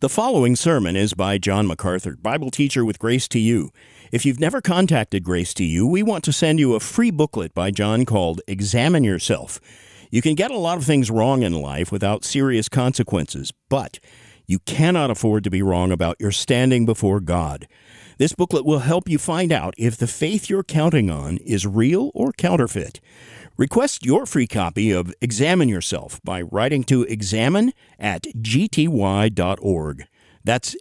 The following sermon is by John MacArthur, Bible teacher with Grace to You. If you've never contacted Grace to You, we want to send you a free booklet by John called Examine Yourself. You can get a lot of things wrong in life without serious consequences, but you cannot afford to be wrong about your standing before God. This booklet will help you find out if the faith you're counting on is real or counterfeit. Request your free copy of Examine Yourself by writing to examine@gty.org. That's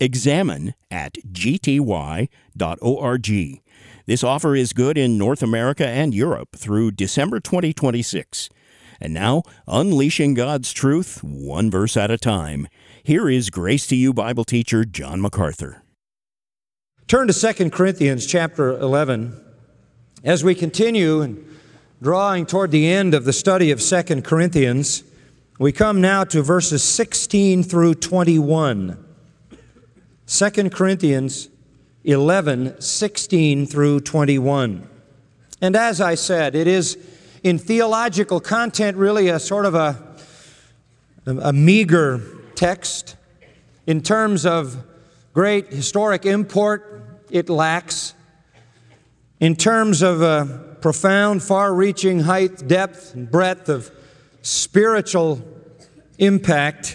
examine@gty.org. This offer is good in North America and Europe through December 2026. And now, unleashing God's truth, one verse at a time. Here is Grace to You Bible teacher John MacArthur. Turn to 2 Corinthians chapter 11. As we continue drawing toward the end of the study of 2 Corinthians, we come now to verses 16 through 21. 2 Corinthians 11, 16 through 21. And as I said, it is in theological content really a sort of a meager text. In terms of great historic import, it lacks. In terms of profound, far-reaching height, depth, and breadth of spiritual impact,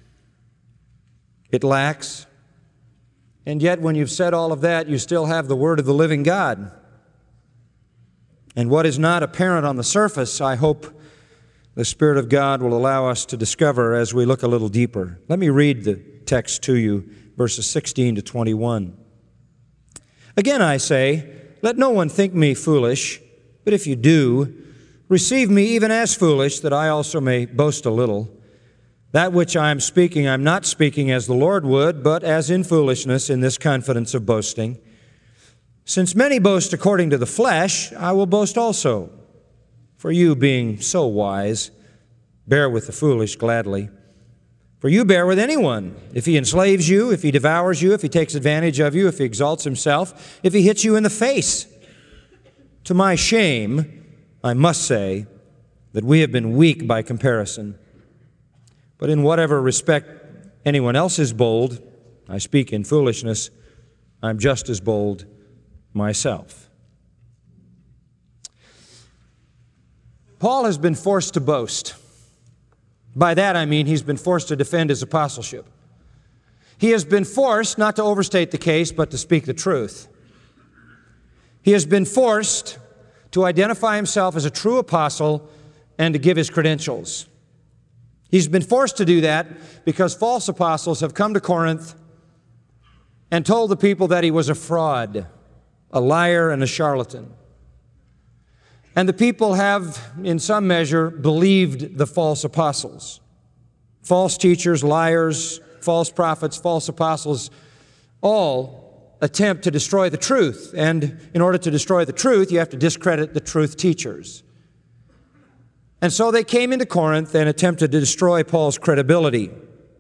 it lacks. And yet, when you've said all of that, you still have the Word of the living God. And what is not apparent on the surface, I hope the Spirit of God will allow us to discover as we look a little deeper. Let me read the text to you, verses 16 to 21. Again I say, let no one think me foolish, but if you do, receive me even as foolish, that I also may boast a little. That which I am speaking, I am not speaking as the Lord would, but as in foolishness, in this confidence of boasting. Since many boast according to the flesh, I will boast also. For you, being so wise, bear with the foolish gladly. For you bear with anyone, if he enslaves you, if he devours you, if he takes advantage of you, if he exalts himself, if he hits you in the face. To my shame, I must say that we have been weak by comparison. But in whatever respect anyone else is bold, I speak in foolishness, I'm just as bold myself. Paul has been forced to boast. By that I mean he's been forced to defend his apostleship. He has been forced not to overstate the case, but to speak the truth. He has been forced to identify himself as a true apostle and to give his credentials. He's been forced to do that because false apostles have come to Corinth and told the people that he was a fraud, a liar, and a charlatan. And the people have, in some measure, believed the false apostles. False teachers, liars, false prophets, false apostles, all attempt to destroy the truth. And in order to destroy the truth, you have to discredit the truth teachers. And so they came into Corinth and attempted to destroy Paul's credibility.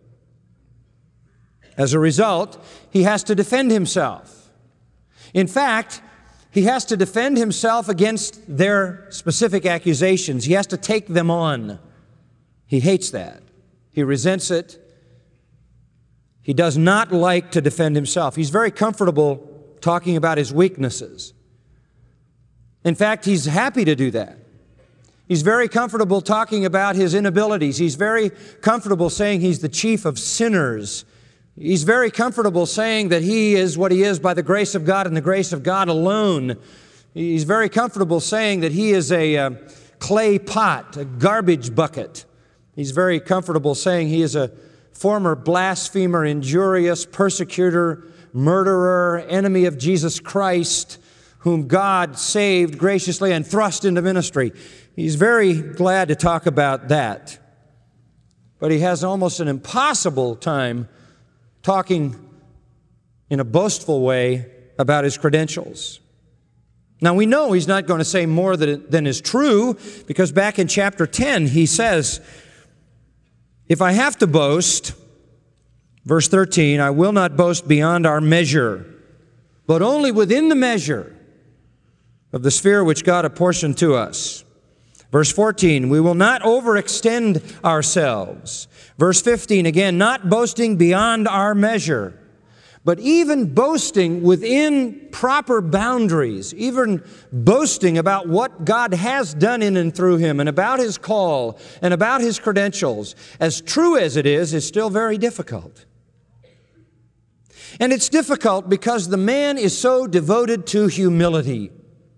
As a result, he has to defend himself. In fact, he has to defend himself against their specific accusations. He has to take them on. He hates that. He resents it. He does not like to defend himself. He's very comfortable talking about his weaknesses. In fact, he's happy to do that. He's very comfortable talking about his inabilities. He's very comfortable saying he's the chief of sinners. He's very comfortable saying that he is what he is by the grace of God and the grace of God alone. He's very comfortable saying that he is a clay pot, a garbage bucket. He's very comfortable saying he is a former blasphemer, injurious, persecutor, murderer, enemy of Jesus Christ, whom God saved graciously and thrust into ministry. He's very glad to talk about that. But he has almost an impossible time talking in a boastful way about his credentials. Now we know he's not going to say more than is true, because back in chapter 10 he says, if I have to boast, verse 13, I will not boast beyond our measure, but only within the measure of the sphere which God apportioned to us. Verse 14, we will not overextend ourselves. Verse 15, again, not boasting beyond our measure, but even boasting within proper boundaries, even boasting about what God has done in and through him and about his call and about his credentials, as true as it is still very difficult. And it's difficult because the man is so devoted to humility.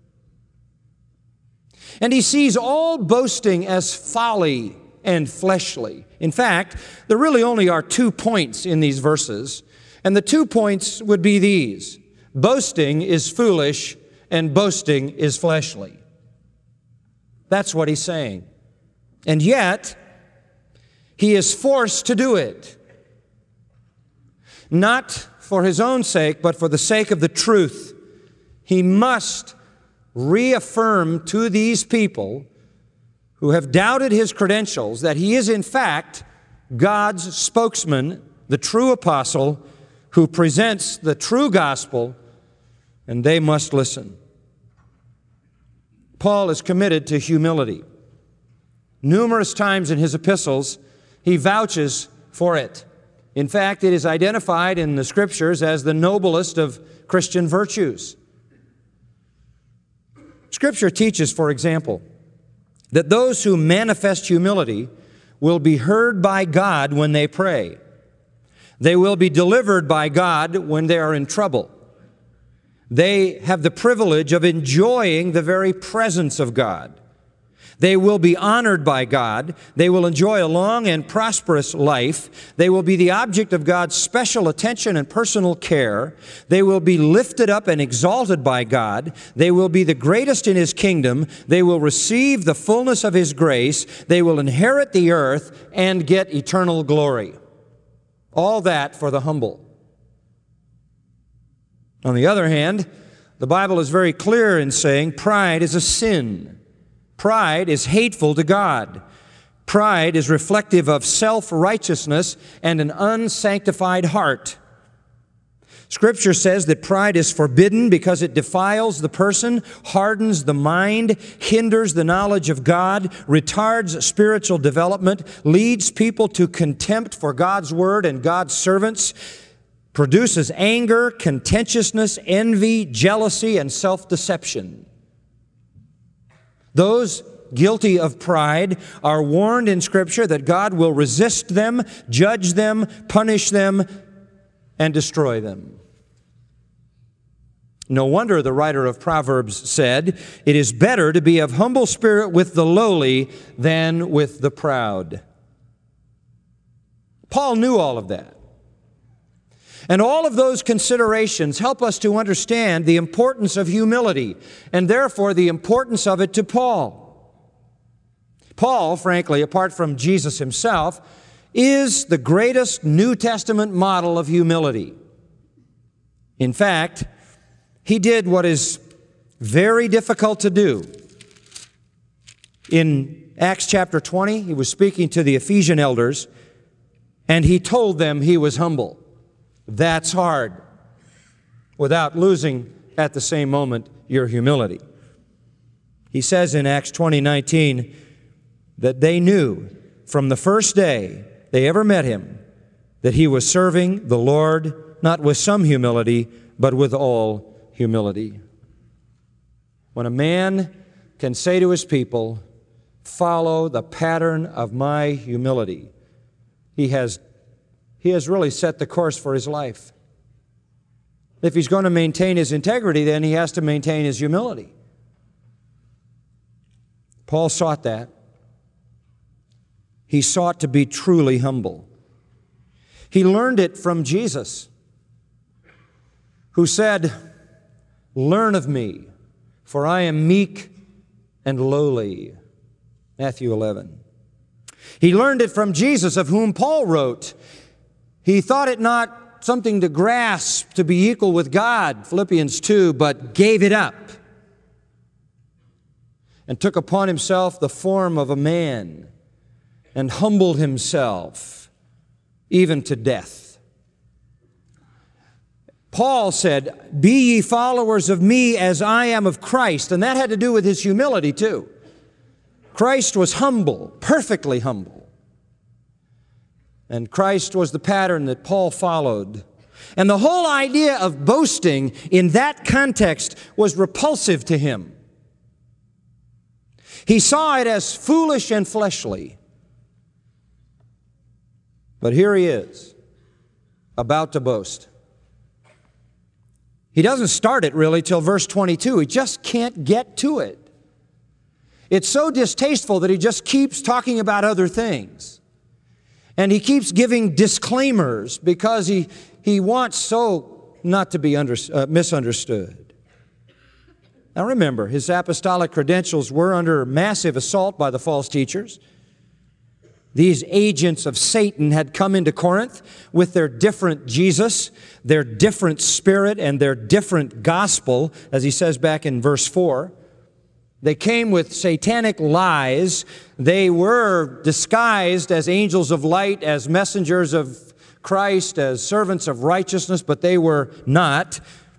And he sees all boasting as folly and fleshly. In fact, there really only are 2 points in these verses. And the 2 points would be these: boasting is foolish and boasting is fleshly. That's what he's saying. And yet, he is forced to do it. Not for his own sake, but for the sake of the truth. He must reaffirm to these people who have doubted his credentials that he is in fact God's spokesman, the true apostle, who presents the true gospel, and they must listen. Paul is committed to humility. Numerous times in his epistles, he vouches for it. In fact, it is identified in the Scriptures as the noblest of Christian virtues. Scripture teaches, for example, that those who manifest humility will be heard by God when they pray. They will be delivered by God when they are in trouble. They have the privilege of enjoying the very presence of God. They will be honored by God. They will enjoy a long and prosperous life. They will be the object of God's special attention and personal care. They will be lifted up and exalted by God. They will be the greatest in His kingdom. They will receive the fullness of His grace. They will inherit the earth and get eternal glory. All that for the humble. On the other hand, the Bible is very clear in saying pride is a sin. Pride is hateful to God. Pride is reflective of self-righteousness and an unsanctified heart. Scripture says that pride is forbidden because it defiles the person, hardens the mind, hinders the knowledge of God, retards spiritual development, leads people to contempt for God's word and God's servants, produces anger, contentiousness, envy, jealousy, and self-deception. Those guilty of pride are warned in Scripture that God will resist them, judge them, punish them, and destroy them. No wonder the writer of Proverbs said, "It is better to be of humble spirit with the lowly than with the proud." Paul knew all of that. And all of those considerations help us to understand the importance of humility, and therefore the importance of it to Paul. Paul, frankly, apart from Jesus himself, is the greatest New Testament model of humility. In fact, he did what is very difficult to do. In Acts chapter 20, he was speaking to the Ephesian elders, and he told them he was humble. That's hard, without losing at the same moment your humility. He says in Acts 20:19 that they knew from the first day they ever met him that he was serving the Lord, not with some humility, but with all humility. When a man can say to his people, "Follow the pattern of my humility," he has really set the course for his life. If he's going to maintain his integrity, then he has to maintain his humility. Paul sought that. He sought to be truly humble. He learned it from Jesus, who said, "Learn of me, for I am meek and lowly." Matthew 11. He learned it from Jesus, of whom Paul wrote, "He thought it not something to grasp to be equal with God," Philippians 2, "but gave it up and took upon himself the form of a man and humbled himself even to death." Paul said, "Be ye followers of me as I am of Christ," and that had to do with his humility too. Christ was humble, perfectly humble. And Christ was the pattern that Paul followed. And the whole idea of boasting in that context was repulsive to him. He saw it as foolish and fleshly. But here he is, about to boast. He doesn't start it really till verse 22. He just can't get to it. It's so distasteful that he just keeps talking about other things. And he keeps giving disclaimers because he wants so not to be misunderstood. Now remember, his apostolic credentials were under massive assault by the false teachers. These agents of Satan had come into Corinth with their different Jesus, their different spirit, and their different gospel, as he says back in verse 4. They came with satanic lies. They were disguised as angels of light, as messengers of Christ, as servants of righteousness, but they were not.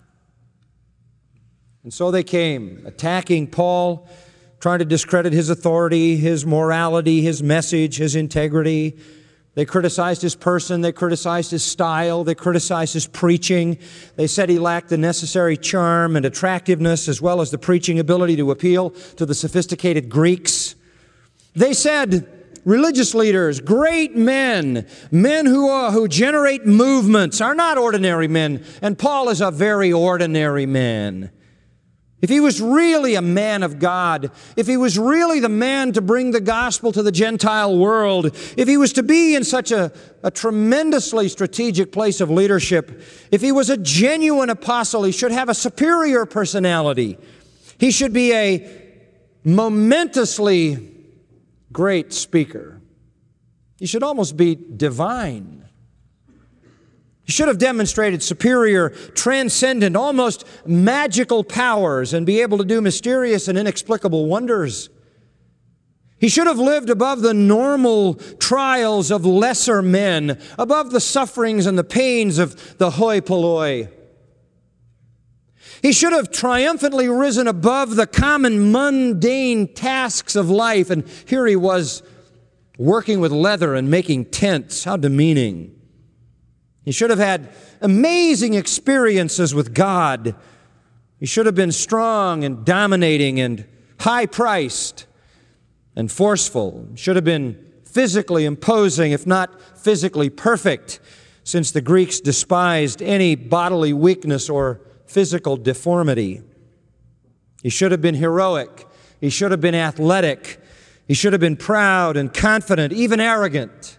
And so they came, attacking Paul, trying to discredit his authority, his morality, his message, his integrity. They criticized his person, they criticized his style, they criticized his preaching. They said he lacked the necessary charm and attractiveness as well as the preaching ability to appeal to the sophisticated Greeks. They said religious leaders, great men, men who generate movements, are not ordinary men, and Paul is a very ordinary man. If he was really a man of God, if he was really the man to bring the gospel to the Gentile world, if he was to be in such a tremendously strategic place of leadership, if he was a genuine apostle, he should have a superior personality. He should be a momentously great speaker. He should almost be divine. He should have demonstrated superior, transcendent, almost magical powers and be able to do mysterious and inexplicable wonders. He should have lived above the normal trials of lesser men, above the sufferings and the pains of the hoi polloi. He should have triumphantly risen above the common mundane tasks of life, and here he was working with leather and making tents. How demeaning. He should have had amazing experiences with God. He should have been strong and dominating and high-priced and forceful. He should have been physically imposing, if not physically perfect, since the Greeks despised any bodily weakness or physical deformity. He should have been heroic. He should have been athletic. He should have been proud and confident, even arrogant.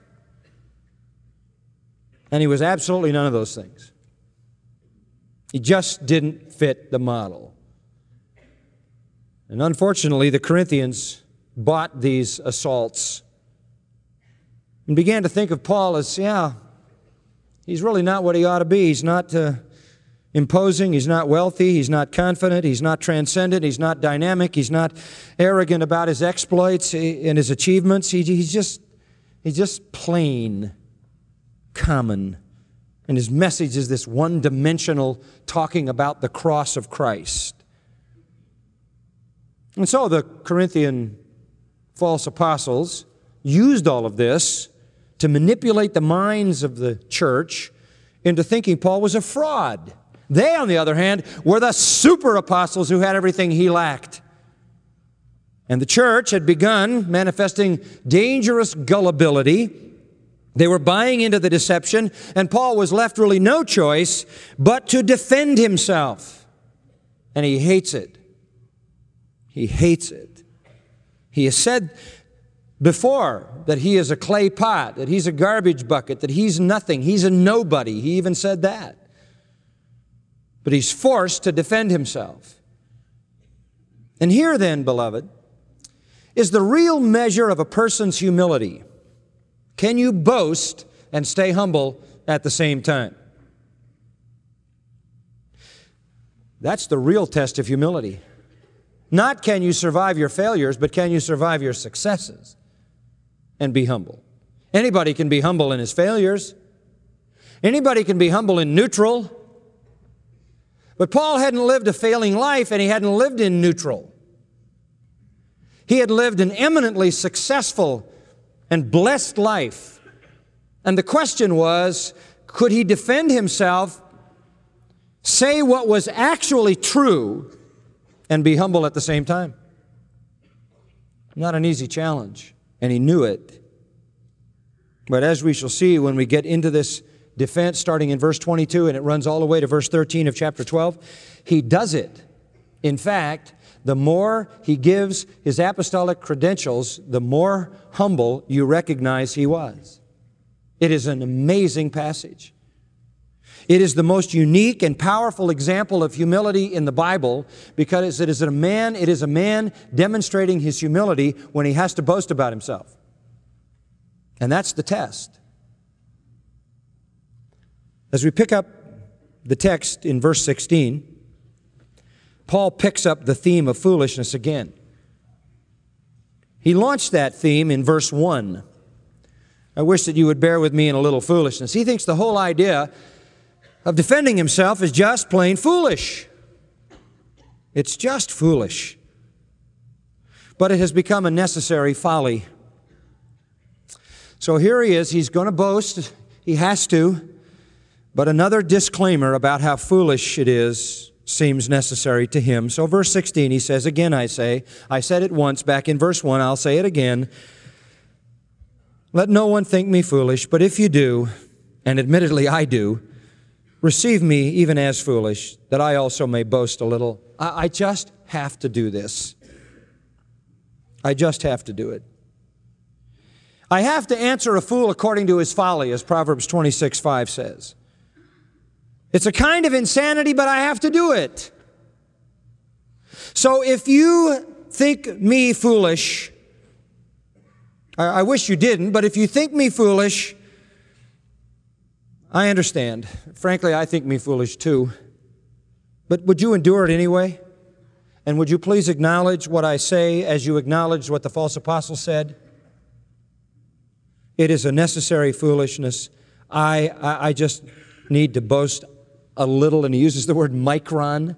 And he was absolutely none of those things. He just didn't fit the model. And unfortunately, the Corinthians bought these assaults and began to think of Paul as, he's really not what he ought to be. He's not imposing, he's not wealthy, he's not confident, he's not transcendent, he's not dynamic, he's not arrogant about his exploits and his achievements. He's just plain common. And his message is this one-dimensional talking about the cross of Christ. And so the Corinthian false apostles used all of this to manipulate the minds of the church into thinking Paul was a fraud. They, on the other hand, were the super apostles who had everything he lacked. And the church had begun manifesting dangerous gullibility. They were buying into the deception, and Paul was left really no choice but to defend himself. And he hates it. He hates it. He has said before that he is a clay pot, that he's a garbage bucket, that he's nothing, he's a nobody. He even said that. But he's forced to defend himself. And here then, beloved, is the real measure of a person's humility. Can you boast and stay humble at the same time? That's the real test of humility. Not can you survive your failures, but can you survive your successes and be humble? Anybody can be humble in his failures. Anybody can be humble in neutral. But Paul hadn't lived a failing life, and he hadn't lived in neutral. He had lived an eminently successful and blessed life. And the question was, could he defend himself, say what was actually true, and be humble at the same time? Not an easy challenge, and he knew it. But as we shall see when we get into this defense, starting in verse 22, and it runs all the way to verse 13 of chapter 12, he does it. In fact, the more he gives his apostolic credentials, the more humble you recognize he was. It is an amazing passage. It is the most unique and powerful example of humility in the Bible because it is a man demonstrating his humility when he has to boast about himself. And that's the test. As we pick up the text in verse 16, Paul picks up the theme of foolishness again. He launched that theme in verse 1. I wish that you would bear with me in a little foolishness. He thinks the whole idea of defending himself is just plain foolish. It's just foolish. But it has become a necessary folly. So here he is. He's going to boast. He has to. But another disclaimer about how foolish it is seems necessary to him. So verse 16, he says, again I say, I said it once back in verse 1, I'll say it again. Let no one think me foolish, but if you do, and admittedly I do, receive me even as foolish, that I also may boast a little. I just have to do this. I just have to do it. I have to answer a fool according to his folly, as Proverbs 26:5 says. It's a kind of insanity, but I have to do it. So if you think me foolish, I wish you didn't, but if you think me foolish, I understand. Frankly, I think me foolish too. But would you endure it anyway? And would you please acknowledge what I say as you acknowledge what the false apostle said? It is a necessary foolishness. I just need to boast a little, and he uses the word micron.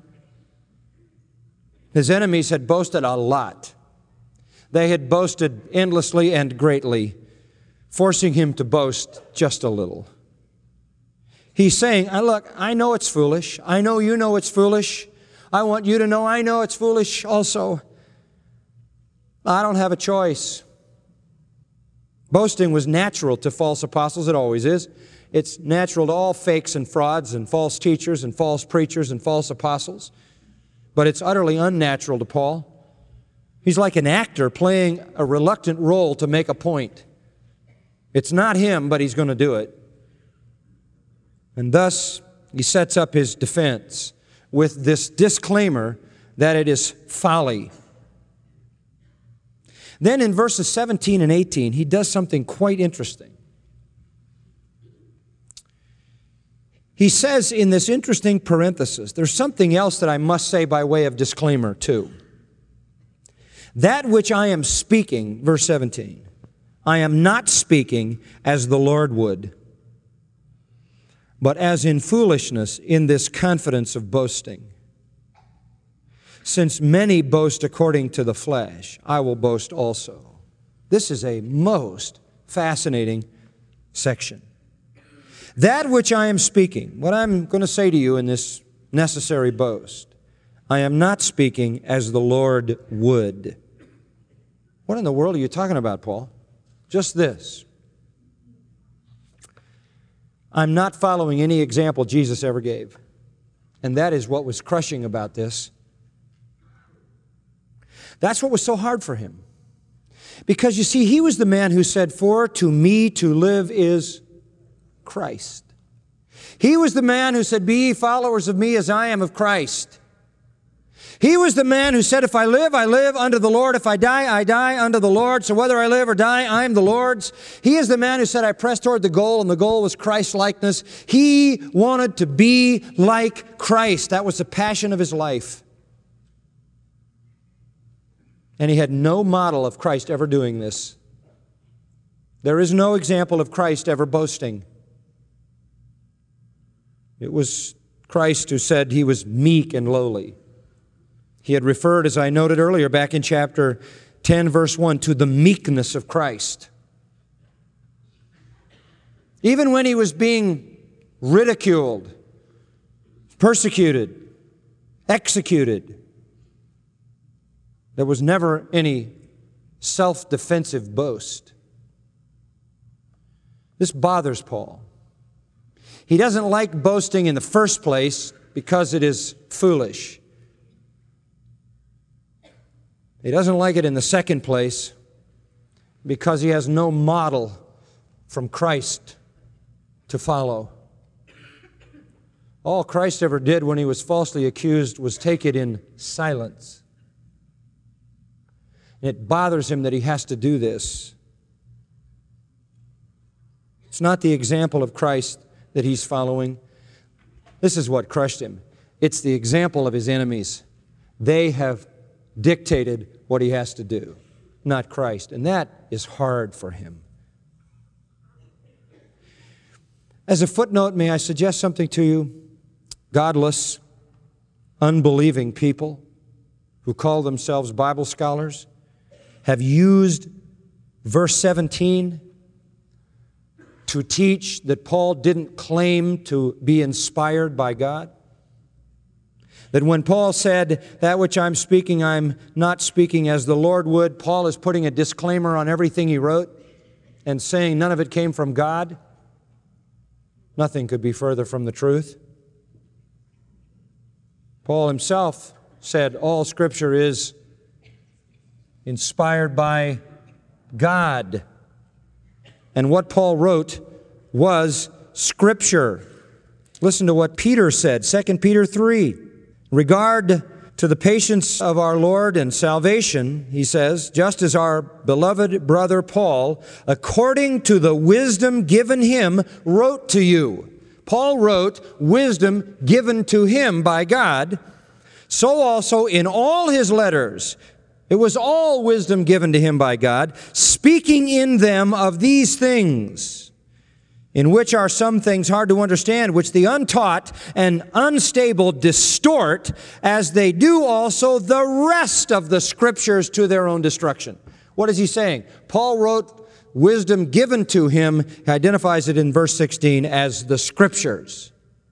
His enemies had boasted a lot. They had boasted endlessly and greatly, forcing him to boast just a little. He's saying, look, I know it's foolish. I know you know it's foolish. I want you to know I know it's foolish also. I don't have a choice. Boasting was natural to false apostles. It always is. It's natural to all fakes and frauds and false teachers and false preachers and false apostles. But it's utterly unnatural to Paul. He's like an actor playing a reluctant role to make a point. It's not him, but he's going to do it. And thus, he sets up his defense with this disclaimer that it is folly. Then in verses 17 and 18, he does something quite interesting. He says in this interesting parenthesis, there's something else that I must say by way of disclaimer too. That which I am speaking, verse 17, I am not speaking as the Lord would, but as in foolishness in this confidence of boasting. Since many boast according to the flesh, I will boast also. This is a most fascinating section. That which I am speaking, what I'm going to say to you in this necessary boast, I am not speaking as the Lord would. What in the world are you talking about, Paul? Just this. I'm not following any example Jesus ever gave. And that is what was crushing about this. That's what was so hard for him. Because you see, he was the man who said, "For to me to live is Christ." He was the man who said, "Be ye followers of me as I am of Christ." He was the man who said, "If I live, I live unto the Lord. If I die, I die unto the Lord. So whether I live or die, I am the Lord's." He is the man who said, "I press toward the goal," and the goal was Christ-likeness. He wanted to be like Christ. That was the passion of his life. And he had no model of Christ ever doing this. There is no example of Christ ever boasting. It was Christ who said he was meek and lowly. He had referred, as I noted earlier, back in chapter 10 verse 1, to the meekness of Christ. Even when he was being ridiculed, persecuted, executed, there was never any self-defensive boast. This bothers Paul. He doesn't like boasting in the first place because it is foolish. He doesn't like it in the second place because he has no model from Christ to follow. All Christ ever did when he was falsely accused was take it in silence. And it bothers him that he has to do this. It's not the example of Christ that he's following. This is what crushed him. It's the example of his enemies. They have dictated what he has to do, not Christ. And that is hard for him. As a footnote, may I suggest something to you? Godless, unbelieving people who call themselves Bible scholars have used verse 17 to teach that Paul didn't claim to be inspired by God. That when Paul said, that which I'm speaking, I'm not speaking as the Lord would, Paul is putting a disclaimer on everything he wrote and saying none of it came from God. Nothing could be further from the truth. Paul himself said all Scripture is inspired by God. And what Paul wrote was Scripture. Listen to what Peter said, 2 Peter 3. Regard to the patience of our Lord and salvation, he says, just as our beloved brother Paul, according to the wisdom given him, wrote to you. Paul wrote wisdom given to him by God. So also in all his letters, it was all wisdom given to him by God, speaking in them of these things, in which are some things hard to understand, which the untaught and unstable distort, as they do also the rest of the Scriptures to their own destruction. What is he saying? Paul wrote wisdom given to him. He identifies it in verse 16 as the Scriptures.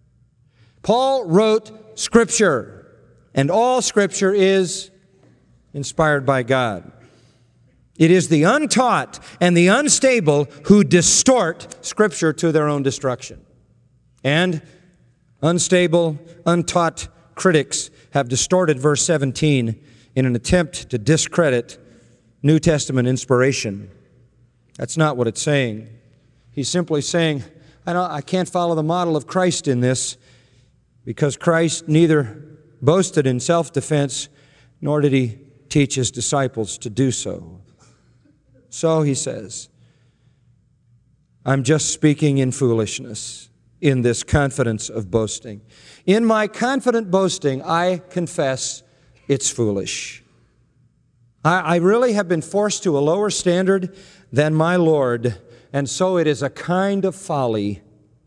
Paul wrote Scripture, and all Scripture is inspired by God. It is the untaught and the unstable who distort Scripture to their own destruction. And unstable, untaught critics have distorted verse 17 in an attempt to discredit New Testament inspiration. That's not what it's saying. He's simply saying, I can't follow the model of Christ in this because Christ neither boasted in self-defense nor did he teach his disciples to do so. So he says, I'm just speaking in foolishness in this confidence of boasting. In my confident boasting, I confess it's foolish. I really have been forced to a lower standard than my Lord, and so it is a kind of folly,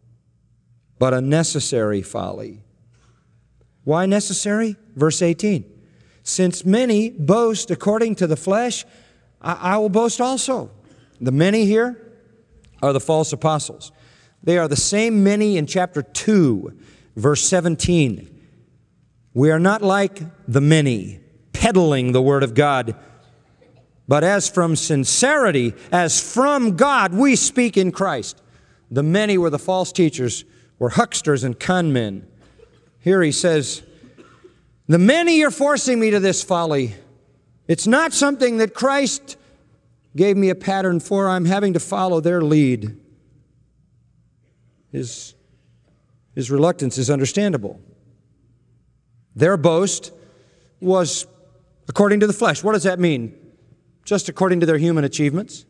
but a necessary folly. Why necessary? Verse 18. Since many boast according to the flesh, I will boast also. The many here are the false apostles. They are the same many in chapter 2, verse 17. We are not like the many, peddling the word of God, but as from sincerity, as from God, we speak in Christ. The many were the false teachers, were hucksters and con men. Here he says, the many are forcing me to this folly. It's not something that Christ gave me a pattern for. I'm having to follow their lead. His reluctance is understandable. Their boast was according to the flesh. What does that mean? Just according to their human achievements.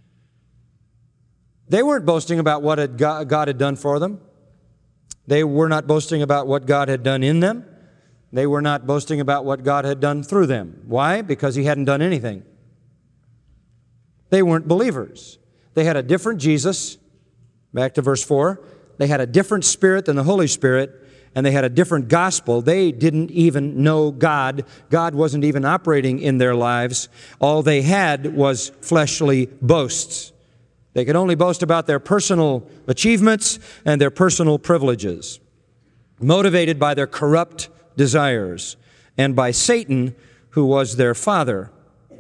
They weren't boasting about what God had done for them. They were not boasting about what God had done in them. They were not boasting about what God had done through them. Why? Because he hadn't done anything. They weren't believers. They had a different Jesus. Back to verse 4. They had a different spirit than the Holy Spirit, and they had a different gospel. They didn't even know God. God wasn't even operating in their lives. All they had was fleshly boasts. They could only boast about their personal achievements and their personal privileges, motivated by their corrupt desires and by Satan, who was their father.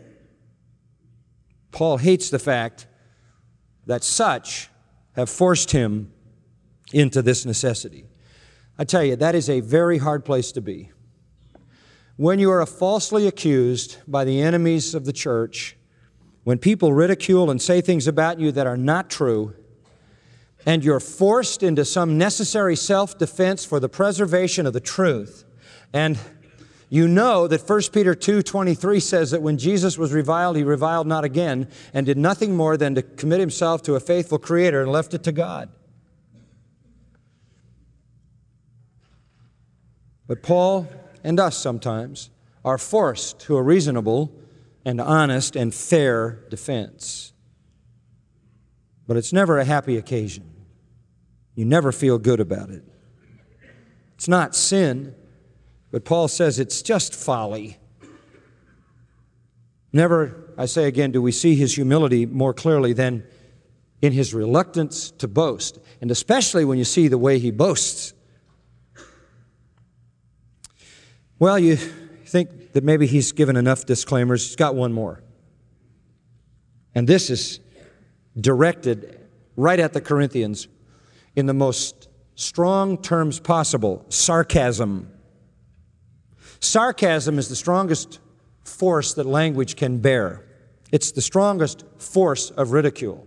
Paul hates the fact that such have forced him into this necessity. I tell you, that is a very hard place to be. When you are falsely accused by the enemies of the church, when people ridicule and say things about you that are not true, and you're forced into some necessary self-defense for the preservation of the truth, and you know that 1 Peter 2:23 says that when Jesus was reviled, he reviled not again, and did nothing more than to commit himself to a faithful Creator and left it to God. But Paul and us sometimes are forced to a reasonable and honest and fair defense. But it's never a happy occasion. You never feel good about it. It's not sin, but Paul says it's just folly. Never, I say again, do we see his humility more clearly than in his reluctance to boast, and especially when you see the way he boasts. Well, you think that maybe he's given enough disclaimers. He's got one more. And this is directed right at the Corinthians in the most strong terms possible: sarcasm. Sarcasm is the strongest force that language can bear. It's the strongest force of ridicule.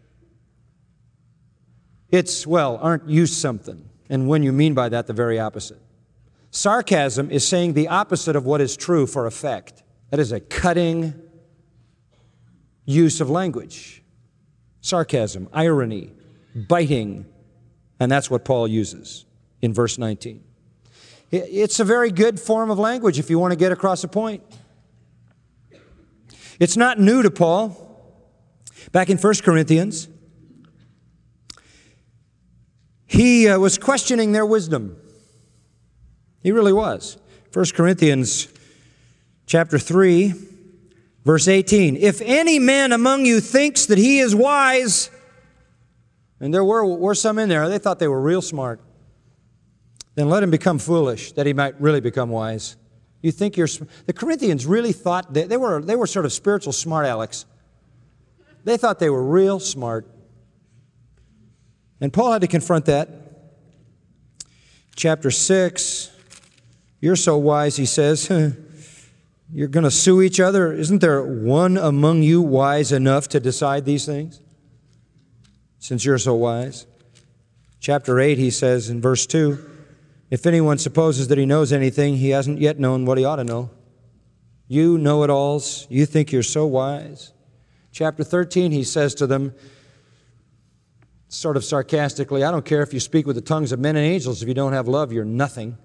It's, well, aren't you something? And when you mean by that, the very opposite. Sarcasm is saying the opposite of what is true for effect. That is a cutting use of language. Sarcasm, irony, biting, and that's what Paul uses in verse 19. It's a very good form of language if you want to get across a point. It's not new to Paul. Back in 1 Corinthians, he was questioning their wisdom. He really was. 1 Corinthians chapter 3, verse 18. If any man among you thinks that he is wise, and there were some in there, they thought they were real smart, then let him become foolish, that he might really become wise. You think you're... The Corinthians really thought... They were sort of spiritual smart alecks. They thought they were real smart. And Paul had to confront that. Chapter 6, you're so wise, he says. You're going to sue each other? Isn't there one among you wise enough to decide these things? Since you're so wise. Chapter 8, he says in verse 2, if anyone supposes that he knows anything, he hasn't yet known what he ought to know. You know-it-alls, you think you're so wise. Chapter 13, he says to them, sort of sarcastically, I don't care if you speak with the tongues of men and angels. If you don't have love, you're nothing.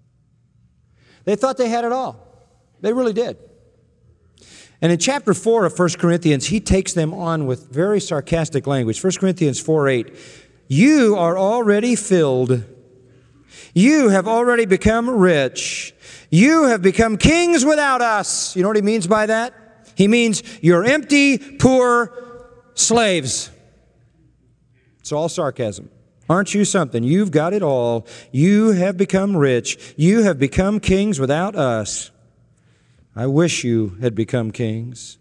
They thought they had it all. They really did. And in chapter 4 of 1 Corinthians, he takes them on with very sarcastic language. 1 Corinthians 4:8, you are already filled. You have already become rich. You have become kings without us. You know what he means by that? He means you're empty, poor slaves. It's all sarcasm. Aren't you something? You've got it all. You have become rich. You have become kings without us. I wish you had become kings.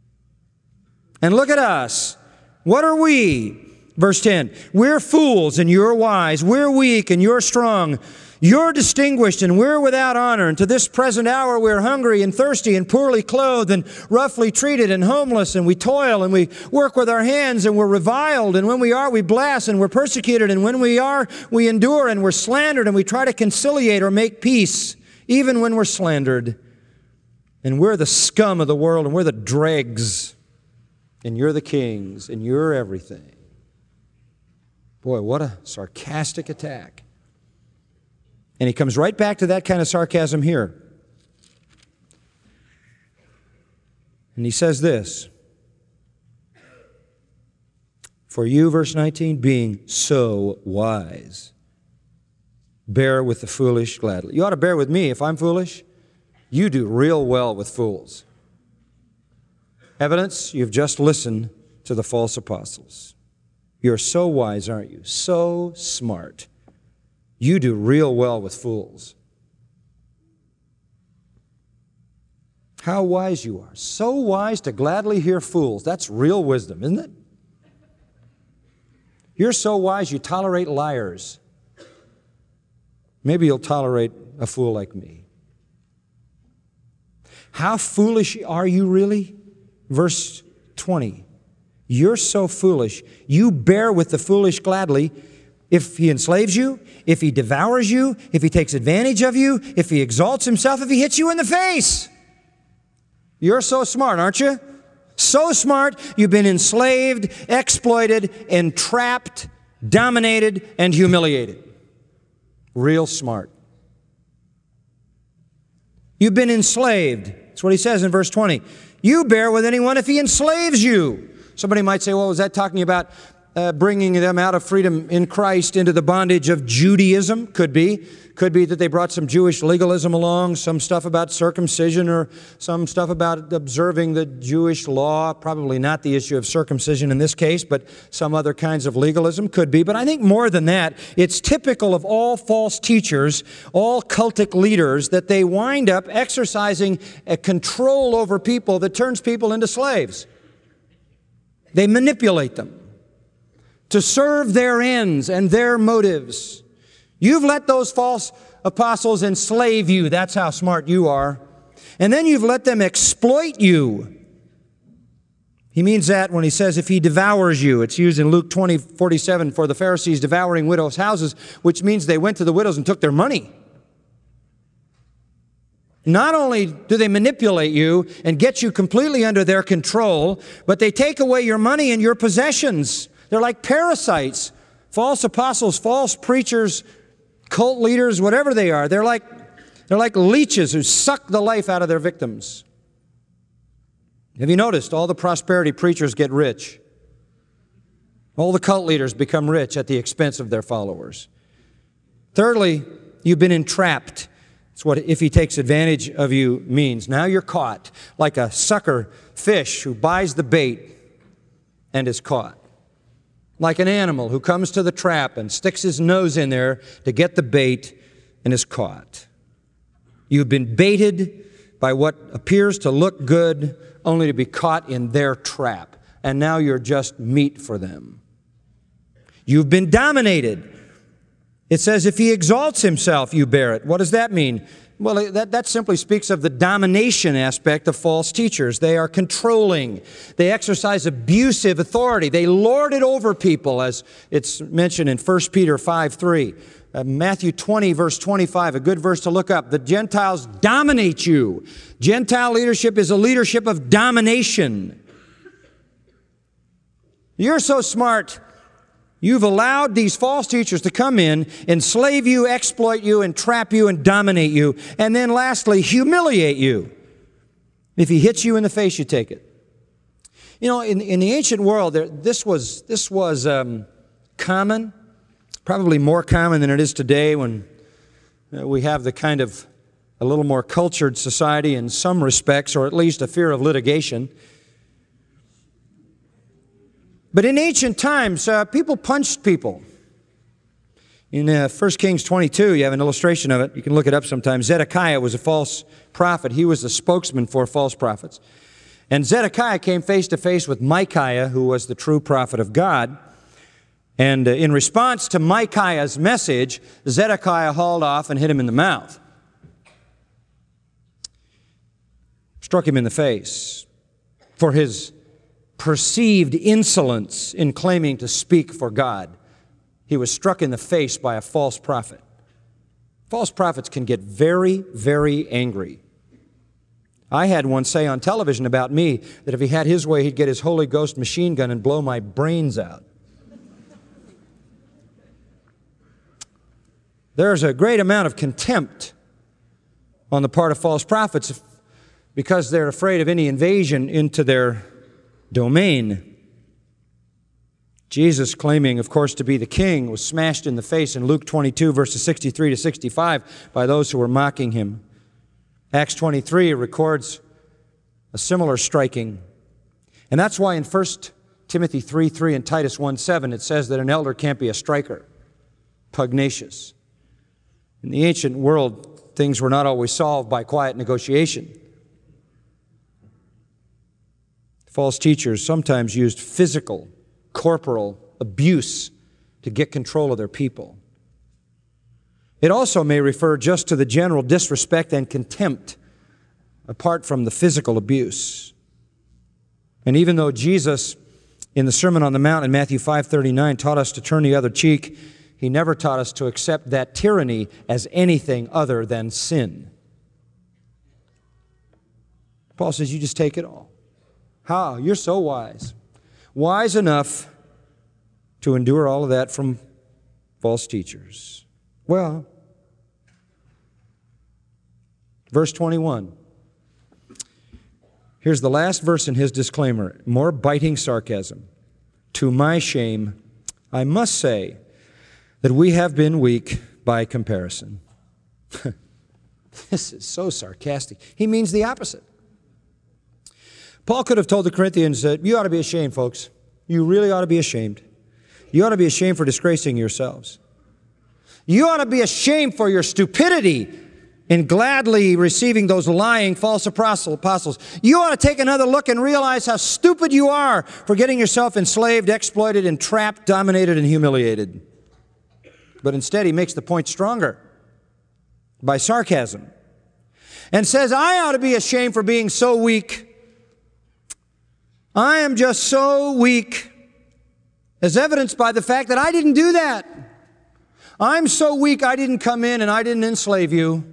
And look at us. What are we? Verse 10, we're fools and you're wise. We're weak and you're strong. You're distinguished and we're without honor. And to this present hour we're hungry and thirsty and poorly clothed and roughly treated and homeless. And we toil and we work with our hands and we're reviled. And when we are, we bless and we're persecuted. And when we are, we endure and we're slandered and we try to conciliate or make peace, even when we're slandered. And we're the scum of the world and we're the dregs. And you're the kings and you're everything. Boy, what a sarcastic attack. And he comes right back to that kind of sarcasm here. And he says this, for you, verse 19, being so wise. bear with the foolish gladly. You ought to bear with me if I'm foolish. You do real well with fools. Evidence, you've just listened to the false apostles. You're so wise, aren't you? So smart. You do real well with fools. How wise you are. So wise to gladly hear fools. That's real wisdom, isn't it? You're so wise you tolerate liars. Maybe you'll tolerate a fool like me. How foolish are you really? Verse 20. You're so foolish. You bear with the foolish gladly if he enslaves you, if he devours you, if he takes advantage of you, if he exalts himself, if he hits you in the face. You're so smart, aren't you? So smart, you've been enslaved, exploited, entrapped, dominated, and humiliated. Real smart. You've been enslaved. That's what he says in verse 20. You bear with anyone if he enslaves you. Somebody might say, well, was that talking about bringing them out of freedom in Christ into the bondage of Judaism? Could be. Could be that they brought some Jewish legalism along, some stuff about circumcision or some stuff about observing the Jewish law. Probably not the issue of circumcision in this case, but some other kinds of legalism. Could be. But I think more than that, it's typical of all false teachers, all cultic leaders, that they wind up exercising a control over people that turns people into slaves. They manipulate them to serve their ends and their motives. You've let those false apostles enslave you. That's how smart you are. And then you've let them exploit you. He means that when he says if he devours you. It's used in Luke 20:47 for the Pharisees devouring widows' houses, which means they went to the widows and took their money. Not only do they manipulate you and get you completely under their control, but they take away your money and your possessions. They're like parasites. False apostles, false preachers, cult leaders, whatever they are, they're like leeches who suck the life out of their victims. Have you noticed all the prosperity preachers get rich? All the cult leaders become rich at the expense of their followers. Thirdly, you've been entrapped. That's what if he takes advantage of you means. Now you're caught like a sucker fish who buys the bait and is caught. Like an animal who comes to the trap and sticks his nose in there to get the bait and is caught. You've been baited by what appears to look good only to be caught in their trap. And now you're just meat for them. You've been dominated. It says if he exalts himself, you bear it. What does that mean? Well, that simply speaks of the domination aspect of false teachers. They are controlling. They exercise abusive authority. They lord it over people, as it's mentioned in 1 Peter 5:3. Matthew 20, verse 25, a good verse to look up. The Gentiles dominate you. Gentile leadership is a leadership of domination. You're so smart. You've allowed these false teachers to come in, enslave you, exploit you, entrap you, and dominate you. And then lastly, humiliate you. If he hits you in the face, you take it. You know, in the ancient world, this was common, probably more common than it is today when we have the kind of a little more cultured society in some respects, or at least a fear of litigation. But in ancient times, people punched people. In 1 Kings 22, you have an illustration of it. You can look it up sometime. Zedekiah was a false prophet. He was the spokesman for false prophets. And Zedekiah came face to face with Micaiah, who was the true prophet of God. And in response to Micaiah's message, Zedekiah hauled off and hit him in the mouth. Struck him in the face for his perceived insolence in claiming to speak for God. He was struck in the face by a false prophet. False prophets can get very, very angry. I had one say on television about me that if he had his way, he'd get his Holy Ghost machine gun and blow my brains out. There's a great amount of contempt on the part of false prophets because they're afraid of any invasion into their domain. Jesus, claiming, of course, to be the king, was smashed in the face in Luke 22, verses 63 to 65, by those who were mocking him. Acts 23 records a similar striking. And that's why in 1 Timothy 3:3 and Titus 1:7 it says that an elder can't be a striker, pugnacious. In the ancient world, things were not always solved by quiet negotiation. False teachers sometimes used physical, corporal abuse to get control of their people. It also may refer just to the general disrespect and contempt apart from the physical abuse. And even though Jesus, in the Sermon on the Mount in Matthew 5:39, taught us to turn the other cheek, he never taught us to accept that tyranny as anything other than sin. Paul says, you just take it all. How? You're so wise. Wise enough to endure all of that from false teachers. Well, verse 21. Here's the last verse in his disclaimer. More biting sarcasm. To my shame, I must say that we have been weak by comparison. This is so sarcastic. He means the opposite. Paul could have told the Corinthians that you ought to be ashamed, folks. You really ought to be ashamed. You ought to be ashamed for disgracing yourselves. You ought to be ashamed for your stupidity in gladly receiving those lying false apostles. You ought to take another look and realize how stupid you are for getting yourself enslaved, exploited, entrapped, dominated, and humiliated. But instead, he makes the point stronger by sarcasm and says, I ought to be ashamed for being so weak. I am just so weak, as evidenced by the fact that I didn't do that. I'm so weak I didn't come in and I didn't enslave you.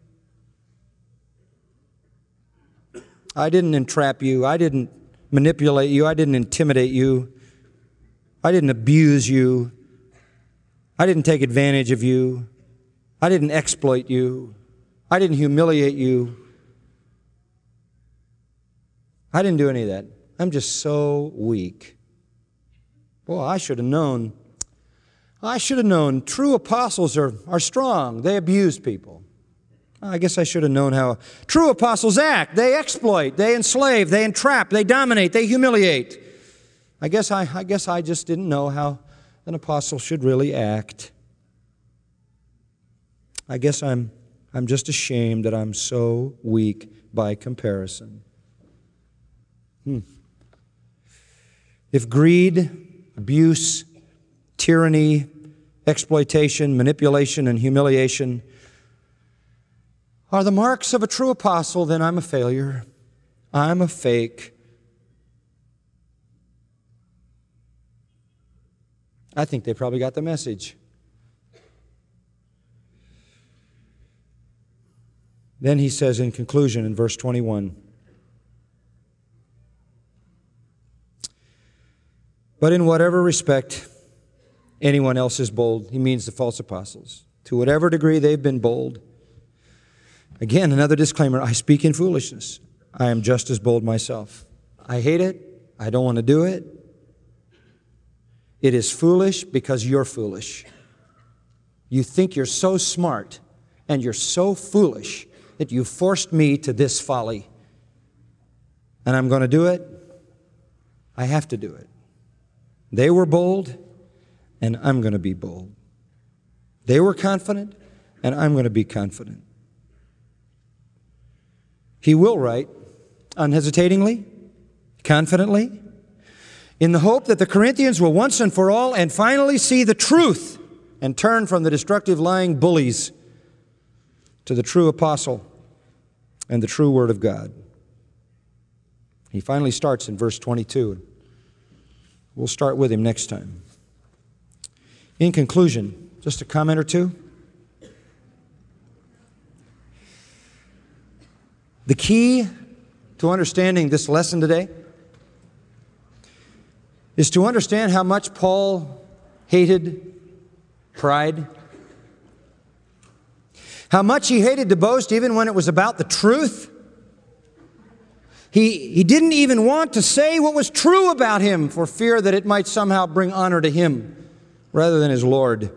I didn't entrap you. I didn't manipulate you. I didn't intimidate you. I didn't abuse you. I didn't take advantage of you. I didn't exploit you. I didn't humiliate you. I didn't do any of that. I'm just so weak. Boy, I should have known. I should have known. True apostles are strong. They abuse people. I guess I should have known how true apostles act. They exploit, they enslave, they entrap, they dominate, they humiliate. I guess I just didn't know how an apostle should really act. I guess I'm just ashamed that I'm so weak by comparison. If greed, abuse, tyranny, exploitation, manipulation, and humiliation are the marks of a true apostle, then I'm a failure. I'm a fake. I think they probably got the message. Then he says in conclusion in verse 21, but in whatever respect anyone else is bold, he means the false apostles, to whatever degree they've been bold. Again, another disclaimer, I speak in foolishness. I am just as bold myself. I hate it. I don't want to do it. It is foolish because you're foolish. You think you're so smart and you're so foolish that you forced me to this folly. And I'm going to do it. I have to do it. They were bold, and I'm going to be bold. They were confident, and I'm going to be confident. He will write unhesitatingly, confidently, in the hope that the Corinthians will once and for all and finally see the truth and turn from the destructive lying bullies to the true apostle and the true Word of God. He finally starts in verse 22. We'll start with him next time. In conclusion, just a comment or two. The key to understanding this lesson today is to understand how much Paul hated pride, how much he hated to boast even when it was about the truth, He didn't even want to say what was true about him for fear that it might somehow bring honor to him rather than his Lord.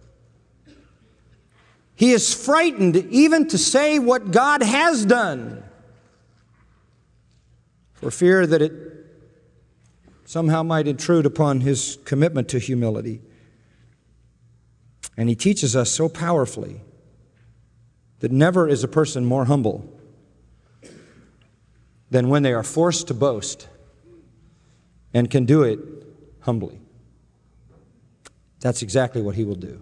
He is frightened even to say what God has done for fear that it somehow might intrude upon his commitment to humility. And he teaches us so powerfully that never is a person more humble than when they are forced to boast and can do it humbly. That's exactly what he will do.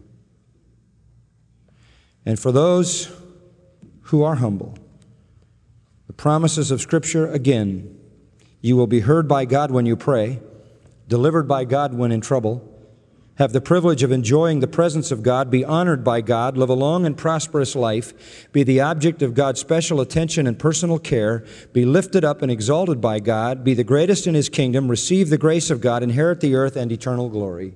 And for those who are humble, the promises of Scripture, again, you will be heard by God when you pray, delivered by God when in trouble, have the privilege of enjoying the presence of God, be honored by God, live a long and prosperous life, be the object of God's special attention and personal care, be lifted up and exalted by God, be the greatest in His kingdom, receive the grace of God, inherit the earth and eternal glory.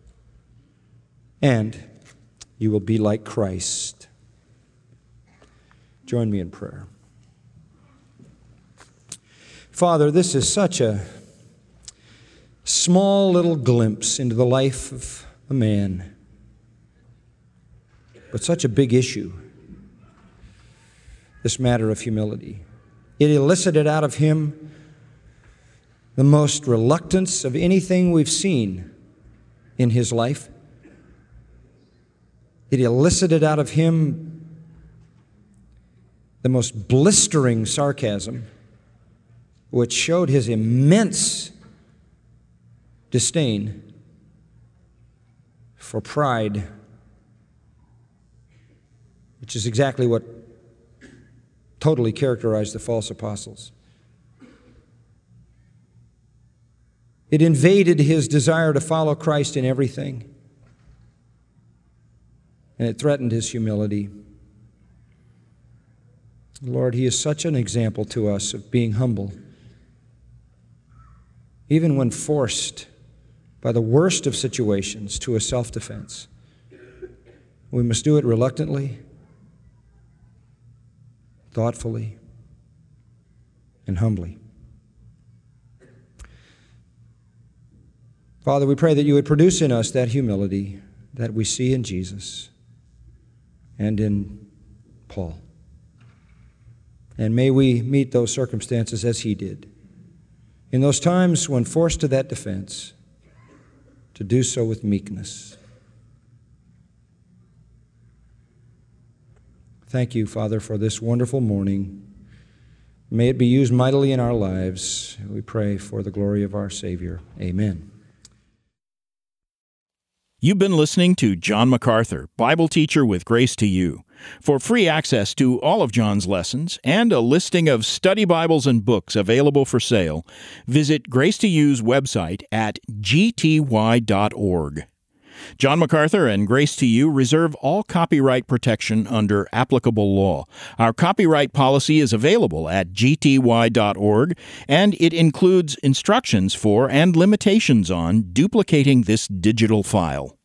And you will be like Christ. Join me in prayer. Father, this is such a small little glimpse into the life of a man, but such a big issue, this matter of humility. It elicited out of him the most reluctance of anything we've seen in his life. It elicited out of him the most blistering sarcasm, which showed his immense disdain for pride, which is exactly what totally characterized the false apostles. It invaded his desire to follow Christ in everything, and it threatened his humility. Lord, he is such an example to us of being humble, even when forced by the worst of situations to a self-defense. We must do it reluctantly, thoughtfully, and humbly. Father, we pray that you would produce in us that humility that we see in Jesus and in Paul. And may we meet those circumstances as he did. In those times when forced to that defense, to do so with meekness. Thank you, Father, for this wonderful morning. May it be used mightily in our lives. We pray for the glory of our Savior. Amen. You've been listening to John MacArthur, Bible teacher with Grace to You. For free access to all of John's lessons and a listing of study Bibles and books available for sale, visit Grace to You's website at gty.org. John MacArthur and Grace to You reserve all copyright protection under applicable law. Our copyright policy is available at gty.org, and it includes instructions for and limitations on duplicating this digital file.